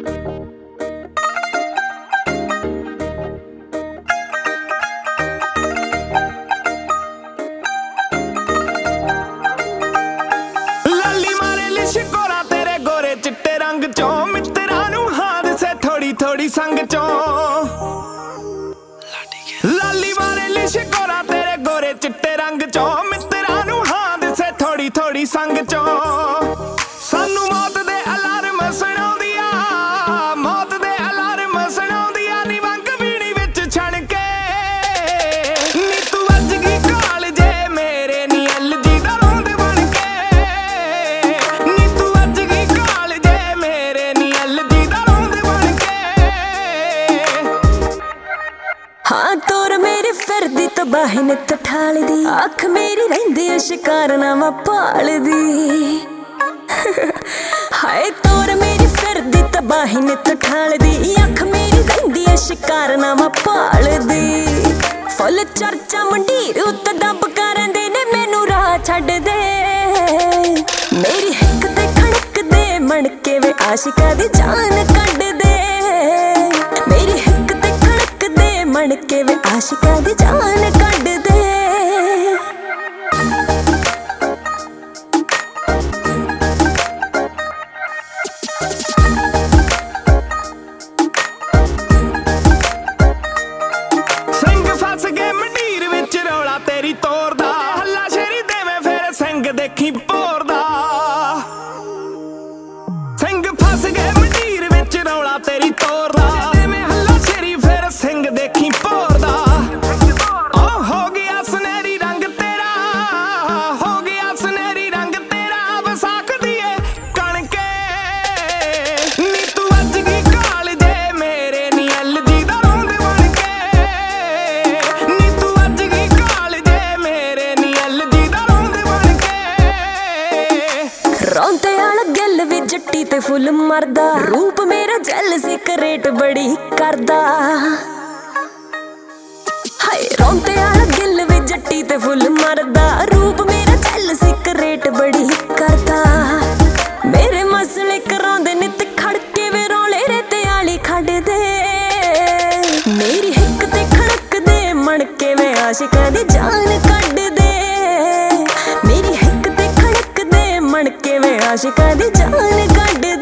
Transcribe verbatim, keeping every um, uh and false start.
थोड़ी संग चों लाली मारे लिशकोरा तेरे गोरे चिट्टे रंग चों मित्रा नू हां दिसे थोड़ी थोड़ी संग चों सानू मौत दे अलार्म सुणाउंदिया मौत दे अलार्म सुणाउंदिया नी वंग बीड़ी विच छण के नी तू अज गी काल जे मेरे नी अलजी दा रोंद बन के नी तू अज गी काल जे मेरे नी अलजी दा रोंद बन के हाँ तोर मेरी फिरदी तबाही नित ठाल दी अख मेरी रहिंदी शिकार नावा पाल दी हाय तोर मेरी फिरदी तबाही नित ठाल दी अख मेरी रहिंदी शिकार नावा पाल दी फुल चर्चा मंडीर उत्ते दब करंदे ने मैनू राह छड्ड दे मेरी हिक ते खड़क दे मणके वे आशिका दी जान कढ दे मेरी हिक ते खड़क दे मणके वे आशिका दी जान कढ दे सिंह फस गए मंडीर विच रौला तेरी तोर दा हल्ला शेरी देवे फिर सिंह देखी भोर दा सिंह फस गए मंडीर विच रौला तेरी तोर दा देवे हल्ला शेरी फिर सिंह देखी भोर दा ओ हो गया सुनहरी रंग तेरा हो गया सुनहरी रंग तेरा वसाख दिए कणके नी तू अज गी काल जे मेरे नी अलजी दा रोंद बन के नी तू अज गी काल जे मेरे नी अलजी दा रोंद बन के रोंदे आला गल वी जट्टी ते फुल मरदा रूप मेरा जल सी करेट बड़ी करदा हाय रोंदे आला गल वी जट्टी ते फुल मरदा रूप मेरा जल सी करेट बड़ी करदा मेरे मसले करांदे नित खड़के वे रोले रेते आली खड़ दे मेरी हिक ते खड़क दे मणके वे आशिका दी जान कढ दे मेरी हिक ते खड़क दे मणके वे आशिका दी जान कढ